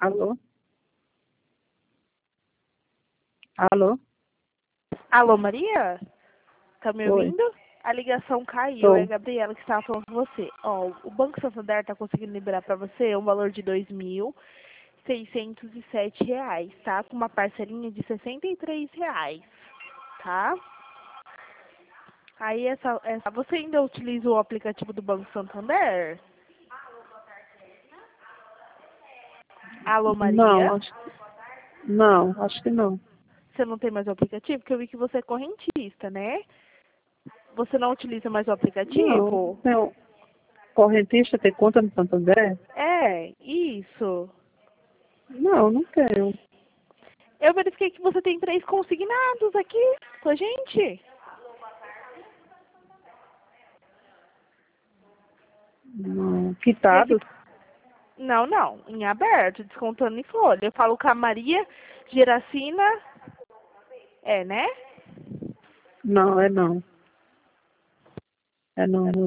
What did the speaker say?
Alô? Alô? Alô, Maria? Tá me Oi. ouvindo? A ligação caiu, é a Tô. Gabriela que estava falando com você. Ó, o Banco Santander tá conseguindo liberar para você um valor de R$ 2.607, tá? Com uma parcelinha de R$ 63, tá? Aí você ainda utiliza o aplicativo do Banco Santander? Alô, Maria? Não, acho que não. Você não tem mais o aplicativo? Porque eu vi que você é correntista, né? Você não utiliza mais o Não, aplicativo? não. Correntista tem conta no Santander? É, isso. Não tenho. Eu verifiquei que você tem 3 consignados aqui com a gente. Não. Nesse... Quitados? Não, não. Em aberto, descontando em folha. Eu falo com a Maria Geracina. É, né? Não, é não. É não.